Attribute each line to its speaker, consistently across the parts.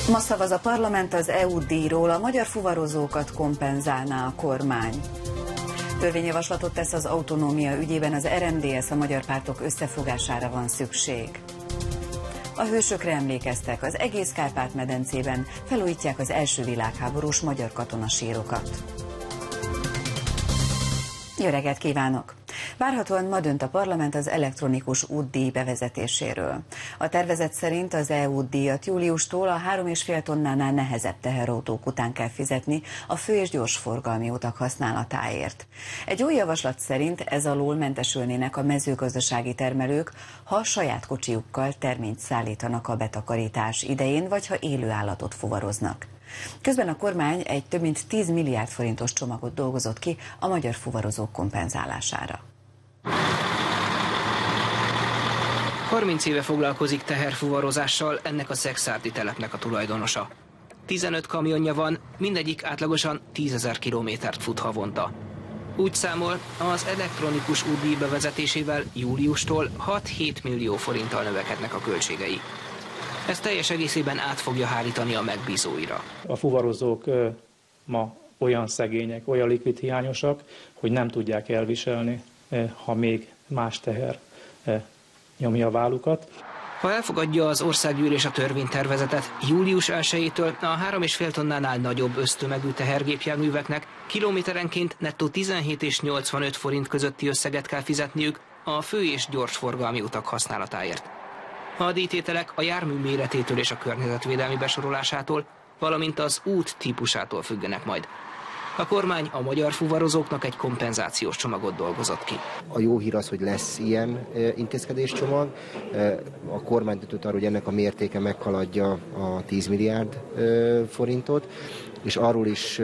Speaker 1: Ma szavaz a parlament az EU díjról, a magyar fuvarozókat kompenzálná a kormány. Törvényjavaslatot tesz az autonómia ügyében, az RMDSZ, a magyar pártok összefogására van szükség. A hősökre emlékeztek, az egész Kárpát-medencében felújítják az első világháborús magyar katonasírokat. Jó reggelt kívánok! Várhatóan ma dönt a parlament az elektronikus útdíj bevezetéséről. A tervezet szerint az EU-díjat júliustól a 3,5 tonnánál nehezebb teherautók után kell fizetni a fő- és gyorsforgalmi utak használatáért. Egy új javaslat szerint ez alól mentesülnének a mezőgazdasági termelők, ha a saját kocsijukkal terményt szállítanak a betakarítás idején, vagy ha élő állatot fuvaroznak. Közben a kormány egy több mint 10 milliárd forintos csomagot dolgozott ki a magyar fuvarozók kompenzálására.
Speaker 2: 30 éve foglalkozik teherfuvarozással, ennek a szekszárdi telepnek a tulajdonosa. 15 kamionja van, mindegyik átlagosan 10 000 kilométert fut havonta. Úgy számol, az elektronikus útdíj bevezetésével júliustól 6-7 millió forinttal növekednek a költségei. Ez teljes egészében át fogja hárítani a megbízóira.
Speaker 3: A fuvarozók ma olyan szegények, olyan likvidhiányosak, hogy nem tudják elviselni, ha még más teher nyomja a vállukat.
Speaker 2: Ha elfogadja az országgyűlés a törvénytervezetet, július 1-től a 3,5 tonnánál nagyobb össztömegű tehergépjárműveknek kilométerenként nettó 17 és 85 forint közötti összeget kell fizetniük a fő- és gyorsforgalmi utak használatáért. A díjtételek a jármű méretétől és a környezetvédelmi besorolásától, valamint az út típusától függenek majd. A kormány a magyar fuvarozóknak egy kompenzációs csomagot dolgozott ki.
Speaker 4: A jó hír az, hogy lesz ilyen intézkedéscsomag. A kormány döntött arról, hogy ennek a mértéke meghaladja a 10 milliárd forintot, és arról is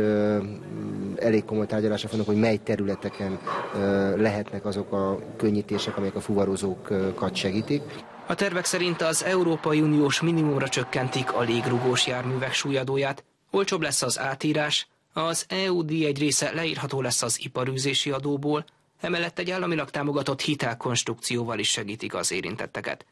Speaker 4: elég komoly tárgyalásra vannak, hogy mely területeken lehetnek azok a könnyítések, amelyek a fuvarozókat segítik.
Speaker 2: A tervek szerint az Európai Uniós minimumra csökkentik a légrugós járművek súlyadóját, olcsóbb lesz az átírás, az EU-díj egy része leírható lesz az iparűzési adóból, emellett egy államilag támogatott hitelkonstrukcióval is segítik az érintetteket.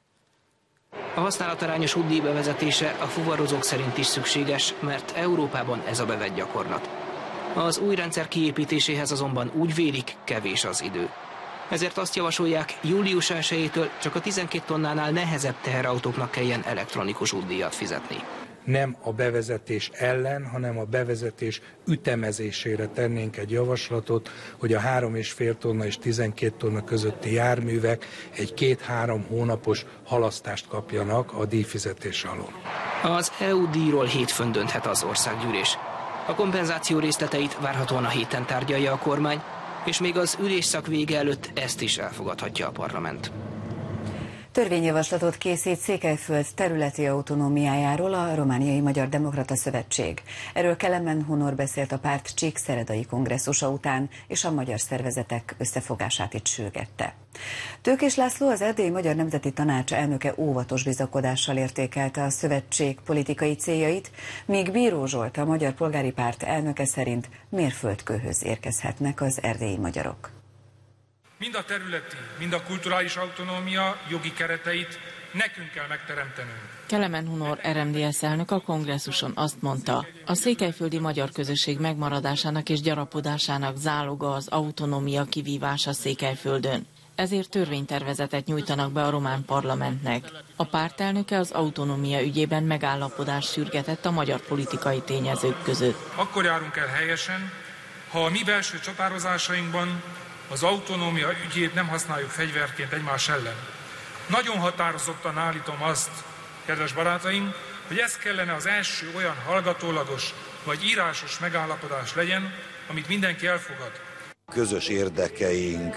Speaker 2: A használatarányos útdíj bevezetése a fuvarozók szerint is szükséges, mert Európában ez a bevett gyakorlat. Az új rendszer kiépítéséhez azonban úgy vélik, kevés az idő. Ezért azt javasolják, július 1-től csak a 12 tonnánál nehezebb teherautóknak kelljen elektronikus útdíjat fizetni.
Speaker 5: Nem a bevezetés ellen, hanem a bevezetés ütemezésére tennénk egy javaslatot, hogy a 3,5 tonna és 12 tonna közötti járművek egy 2-3 hónapos halasztást kapjanak a díjfizetés alól.
Speaker 2: Az EU-díjról hétfőn dönthet az országgyűlés. A kompenzáció részleteit várhatóan a héten tárgyalja a kormány, és még az ülésszak vége előtt ezt is elfogadhatja a parlament.
Speaker 1: Törvényjavaslatot készít Székelyföld területi autonómiájáról a Romániai Magyar Demokrata Szövetség. Erről Kelemen Hunor beszélt a párt Csíkszeredai kongresszusa után, és a magyar szervezetek összefogását itt sürgette. Tőkés László, az Erdélyi Magyar Nemzeti Tanács elnöke óvatos bizakodással értékelte a szövetség politikai céljait, míg Bíró Zsolt, a Magyar Polgári Párt elnöke szerint mérföldkőhöz érkezhetnek az erdélyi magyarok.
Speaker 6: Mind a területi, mind a kulturális autonómia jogi kereteit nekünk kell megteremtenünk.
Speaker 7: Kelemen Hunor RMDSZ elnök a kongresszuson azt mondta, a székelyföldi magyar közösség megmaradásának és gyarapodásának záloga az autonómia kivívása Székelyföldön. Ezért törvénytervezetet nyújtanak be a román parlamentnek. A pártelnöke az autonómia ügyében megállapodást sürgetett a magyar politikai tényezők között.
Speaker 6: Akkor járunk el helyesen, ha a mi belső csatározásainkban az autonómia ügyét nem használjuk fegyverként egymás ellen. Nagyon határozottan állítom azt, kedves barátaim, hogy ez kellene az első olyan hallgatólagos vagy írásos megállapodás legyen, amit mindenki elfogad.
Speaker 8: Közös érdekeink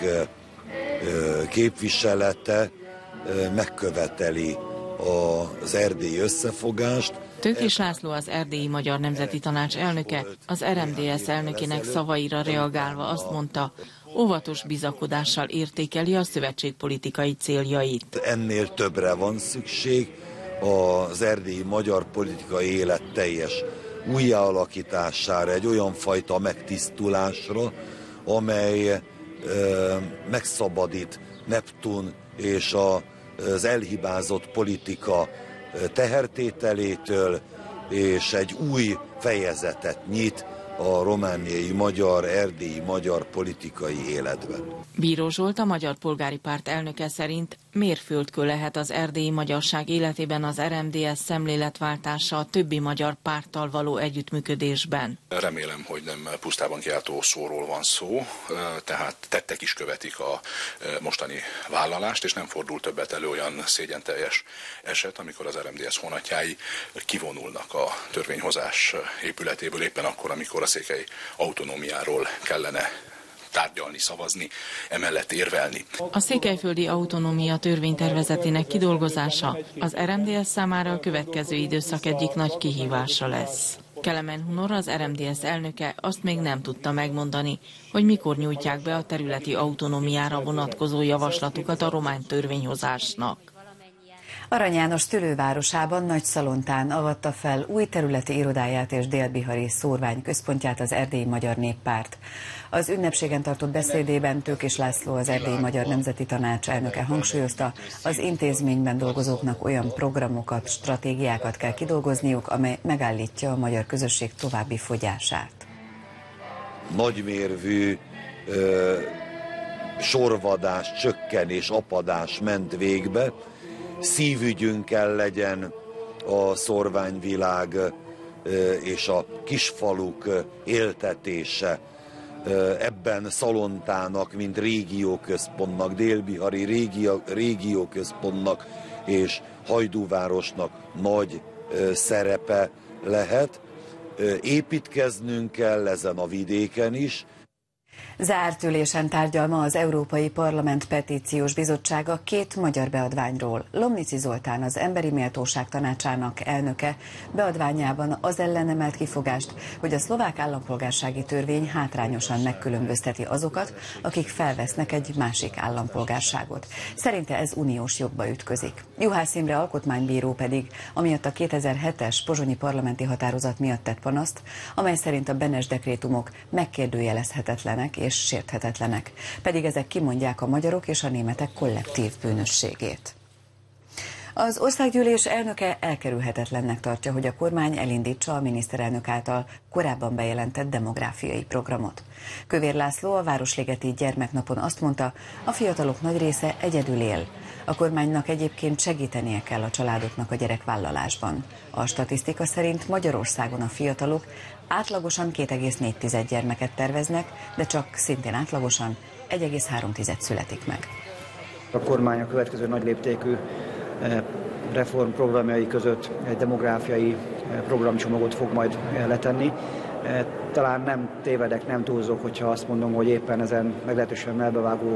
Speaker 8: képviselete megköveteli az erdélyi összefogást.
Speaker 7: Tőkés László, az Erdélyi Magyar Nemzeti Tanács elnöke, az RMDSZ elnökének szavaira reagálva azt mondta, óvatos bizakodással értékeli a szövetség politikai céljait.
Speaker 8: Ennél többre van szükség, az erdélyi magyar politikai élet teljes újjáalakítására, egy olyan fajta megtisztulásra, amely megszabadít Neptun és az elhibázott politika tehertételétől, és egy új fejezetet nyit a romániai magyar, erdélyi magyar politikai életben.
Speaker 7: Bíró Zsolt, a Magyar Polgári Párt elnöke szerint mérföldkő lehet az erdélyi magyarság életében az RMDSZ szemléletváltása a többi magyar párttal való együttműködésben.
Speaker 9: Remélem, hogy nem pusztában kiáltó szóról van szó, tehát tettek is követik a mostani vállalást, és nem fordul többet elő olyan szégyenteljes eset, amikor az RMDSZ honatjái kivonulnak a törvényhozás épületéből éppen akkor, amikor a székely autonómiáról kellene tárgyalni, szavazni, emellett érvelni.
Speaker 7: A székelyföldi autonómia törvénytervezetének kidolgozása az RMDSZ számára a következő időszak egyik nagy kihívása lesz. Kelemen Hunor, az RMDSZ elnöke azt még nem tudta megmondani, hogy mikor nyújtják be a területi autonómiára vonatkozó javaslatukat a román törvényhozásnak.
Speaker 1: Arany János szülővárosában, Nagyszalontán avatta fel új területi irodáját és dél-bihari szórványközpontját az Erdélyi Magyar Néppárt. Az ünnepségen tartott beszédében Tőkés László, az Erdélyi Magyar Nemzeti Tanács elnöke hangsúlyozta, az intézményben dolgozóknak olyan programokat, stratégiákat kell kidolgozniuk, amely megállítja a magyar közösség további fogyását.
Speaker 8: Nagymérvű sorvadás, csökkenés, apadás ment végbe. Szívügyünk kell legyen a szórványvilág és a kisfaluk éltetése. Ebben Szalontának, mint régióközpontnak, délbihari régióközpontnak és Hajdúvárosnak nagy szerepe lehet. Építkeznünk kell ezen a vidéken is.
Speaker 1: Zárt ülésen tárgyal ma az Európai Parlament Petíciós Bizottsága 2 magyar beadványról. Lomnici Zoltán, az Emberi Méltóság Tanácsának elnöke beadványában az ellen emelt kifogást, hogy a szlovák állampolgársági törvény hátrányosan megkülönbözteti azokat, akik felvesznek egy másik állampolgárságot. Szerinte ez uniós jogba ütközik. Juhász Imre alkotmánybíró pedig amiatt a 2007-es pozsonyi parlamenti határozat miatt tett panaszt, amely szerint a Benes dekrétumok megkérdőjelezhetetlenek és sérthetetlenek, pedig ezek kimondják a magyarok és a németek kollektív bűnösségét. Az országgyűlés elnöke elkerülhetetlennek tartja, hogy a kormány elindítsa a miniszterelnök által korábban bejelentett demográfiai programot. Kövér László a Városligeti Gyermeknapon azt mondta, a fiatalok nagy része egyedül él. A kormánynak egyébként segítenie kell a családoknak a gyerekvállalásban. A statisztika szerint Magyarországon a fiatalok átlagosan 2,4 gyermeket terveznek, de csak szintén átlagosan 1,3 születik meg.
Speaker 10: A kormány a következő nagy léptékű reformprogramjai között egy demográfiai programcsomagot fog majd letenni. Talán nem tévedek, nem túlzok, hogyha azt mondom, hogy éppen ezen meglehetősen melbevágó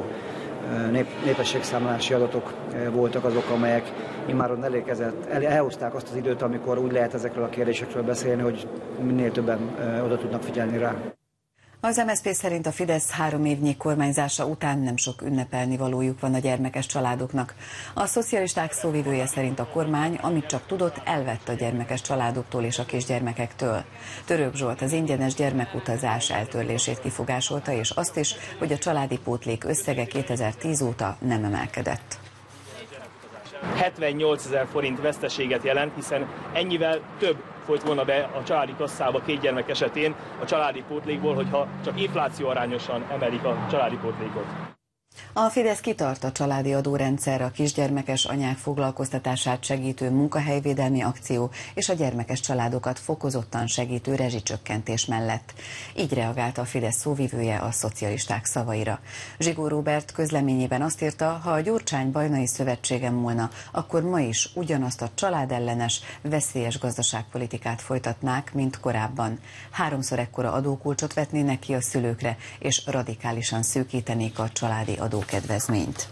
Speaker 10: népességszámlási adatok voltak azok, amelyek immáron elhozták azt az időt, amikor úgy lehet ezekről a kérdésekről beszélni, hogy minél többen oda tudnak figyelni rá.
Speaker 1: Az MSZP szerint a Fidesz 3 évnyi kormányzása után nem sok ünnepelni valójuk van a gyermekes családoknak. A szocialisták szóvivője szerint a kormány, amit csak tudott, elvett a gyermekes családoktól és a kisgyermekektől. Török Zsolt az ingyenes gyermekutazás eltörlését kifogásolta, és azt is, hogy a családi pótlék összege 2010 óta nem emelkedett.
Speaker 11: 78 000 forint veszteséget jelent, hiszen ennyivel több folyt volna be a családi kasszába 2 gyermek esetén a családi pótlékból, hogyha csak infláció arányosan emelik a családi pótlékot.
Speaker 1: A Fidesz kitart a családi adórendszer, a kisgyermekes anyák foglalkoztatását segítő munkahelyvédelmi akció és a gyermekes családokat fokozottan segítő rezsicsökkentés mellett. Így reagált a Fidesz szóvivője a szocialisták szavaira. Zsigó Róbert közleményében azt írta, ha a Gyurcsány-Bajnai Szövetségen múlna, akkor ma is ugyanazt a családellenes, veszélyes gazdaságpolitikát folytatnák, mint korábban. 3-szor ekkora adókulcsot vetnének ki a szülőkre, és radikálisan szűkítenék a családi adókedvezményt.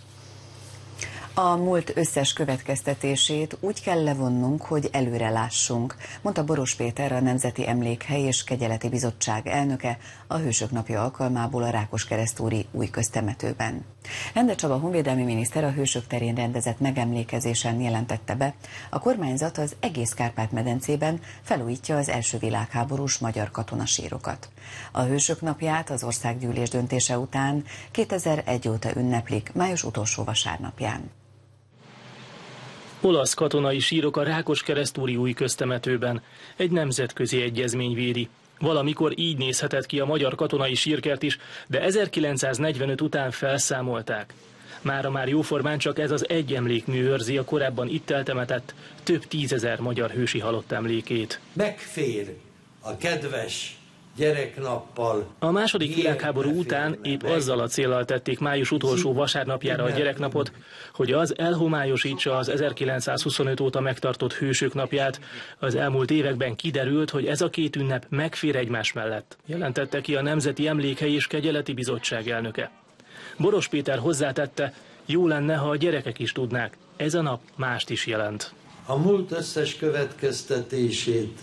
Speaker 1: A múlt összes következtetését úgy kell levonnunk, hogy előre lássunk, mondta Boros Péter, a Nemzeti Emlékhely és Kegyeleti Bizottság elnöke a Hősök Napja alkalmából a Rákoskeresztúri új köztemetőben. Rende Csaba honvédelmi miniszter a Hősök terén rendezett megemlékezésen jelentette be, a kormányzat az egész Kárpát-medencében felújítja az első világháborús magyar katonasírokat. A Hősök Napját az országgyűlés döntése után 2001 óta ünneplik május utolsó vasárnapján.
Speaker 12: Olasz katonai sírok a Rákoskeresztúri új köztemetőben. Egy nemzetközi egyezmény védi. Valamikor így nézhetett ki a magyar katonai sírkert is, de 1945 után felszámolták. Mára már jóformán csak ez az egy emlékmű őrzi a korábban itt eltemetett több 10 000 magyar hősi halott emlékét.
Speaker 13: Megfér a kedves gyereknappal.
Speaker 12: A második világháború után épp azzal a céllal tették május utolsó vasárnapjára a gyereknapot, hogy az elhomályosítsa az 1925 óta megtartott Hősök napját. Az elmúlt években kiderült, hogy ez a két ünnep megfér egymás mellett, jelentette ki a Nemzeti Emlékhely és Kegyeleti Bizottság elnöke. Boros Péter hozzátette, jó lenne, ha a gyerekek is tudnák, ez a nap mást is jelent.
Speaker 13: A múlt összes következtetését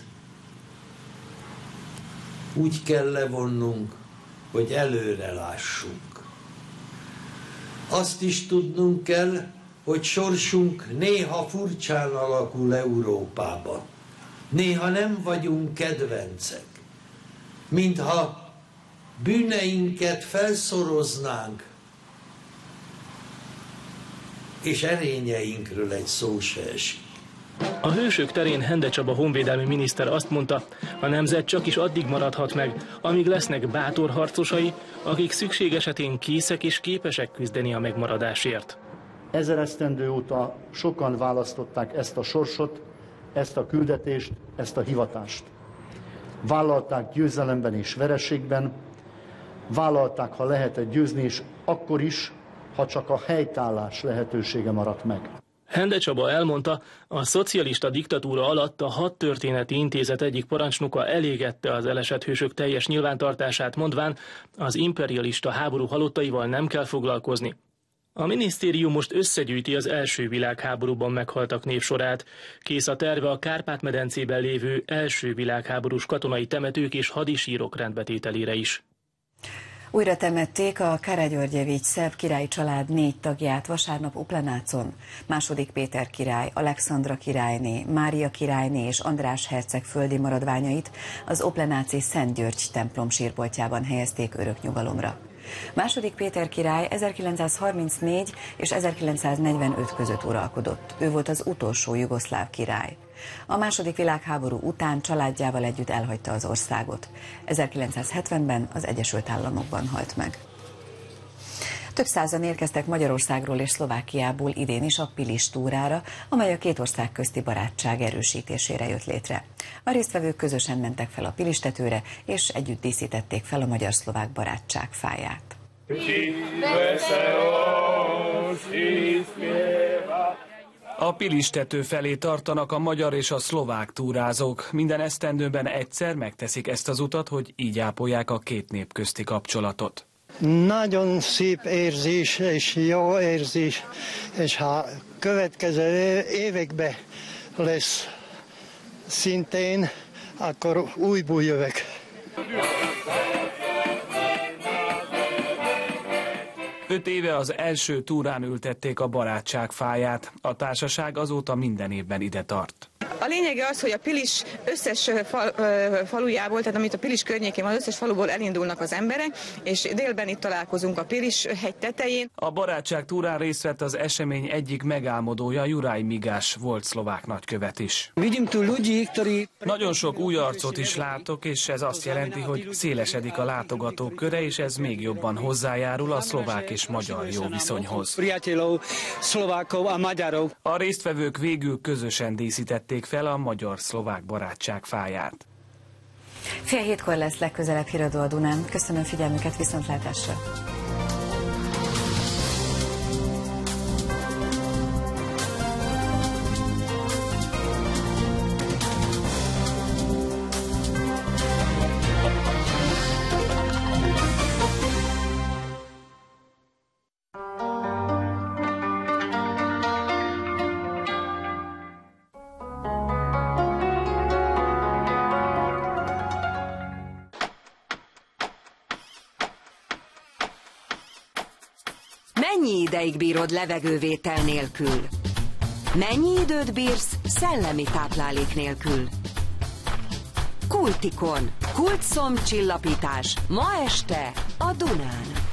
Speaker 13: úgy kell levonnunk, hogy előre lássunk. Azt is tudnunk kell, hogy sorsunk néha furcsán alakul Európában. Néha nem vagyunk kedvencek. Mintha bűneinket felszoroznánk, és erényeinkről egy szó se esik.
Speaker 12: A Hősök terén Hende Csaba honvédelmi miniszter azt mondta, a nemzet csak is addig maradhat meg, amíg lesznek bátor harcosai, akik szükség esetén készek és képesek küzdeni a megmaradásért.
Speaker 14: 1000 esztendő óta sokan választották ezt a sorsot, ezt a küldetést, ezt a hivatást. Vállalták győzelemben és vereségben, vállalták, ha lehetett győzni, és akkor is, ha csak a helytállás lehetősége maradt meg.
Speaker 12: Hende Csaba elmondta, a szocialista diktatúra alatt a Hadtörténeti Intézet egyik parancsnoka elégette az elesett hősök teljes nyilvántartását, mondván, az imperialista háború halottaival nem kell foglalkozni. A minisztérium most összegyűjti az első világháborúban meghaltak névsorát. Kész a terve a Kárpát-medencében lévő első világháborús katonai temetők és hadisírok rendbetételére is.
Speaker 1: Újra temették a Karagyörgyevics szerb királyi család 4 tagját vasárnap Uplenácon. II. Péter király, Alexandra királyné, Mária királyné és András herceg földi maradványait az uplenáci Szent György templom sírboltjában helyezték örök nyugalomra. II. Péter király 1934 és 1945 között uralkodott. Ő volt az utolsó jugoszláv király. A második világháború után családjával együtt elhagyta az országot. 1970-ben az Egyesült Államokban halt meg. Több százan érkeztek Magyarországról és Szlovákiából idén is a Pilis túrára, amely a két ország közti barátság erősítésére jött létre. A résztvevők közösen mentek fel a Pilistetőre, és együtt díszítették fel a magyar-szlovák barátság fáját.
Speaker 15: A Pilistető felé tartanak a magyar és a szlovák túrázók. Minden esztendőben egyszer megteszik ezt az utat, hogy így ápolják a két nép közti kapcsolatot.
Speaker 16: Nagyon szép érzés és jó érzés, és ha következő években lesz szintén, akkor újból jövök.
Speaker 15: Öt éve az első túrán ültették a barátság fáját. A társaság azóta minden évben ide tart.
Speaker 17: A lényege az, hogy a Pilis összes falujából, tehát amit a Pilis környékén van, az összes faluból elindulnak az emberek, és délben itt találkozunk a Pilis hegy tetején.
Speaker 15: A barátság túrán részt vett az esemény egyik megálmodója, Juraj Migás, volt szlovák nagykövet is. Nagyon sok új arcot is látok, és ez azt jelenti, hogy szélesedik a látogatók köre, és ez még jobban hozzájárul a szlovák és magyar jó viszonyhoz. A résztvevők végül közösen díszítették fel a magyar-szlovák barátság fáját.
Speaker 1: 6:30 lesz legközelebb Híradó a Dunán. Köszönöm figyelmüket, viszontlátásra!
Speaker 18: Mennyi ideig bírod levegővétel nélkül? Mennyi időt bírsz szellemi táplálék nélkül? Kultikon. Kultszomcsillapítás. Ma este a Dunán.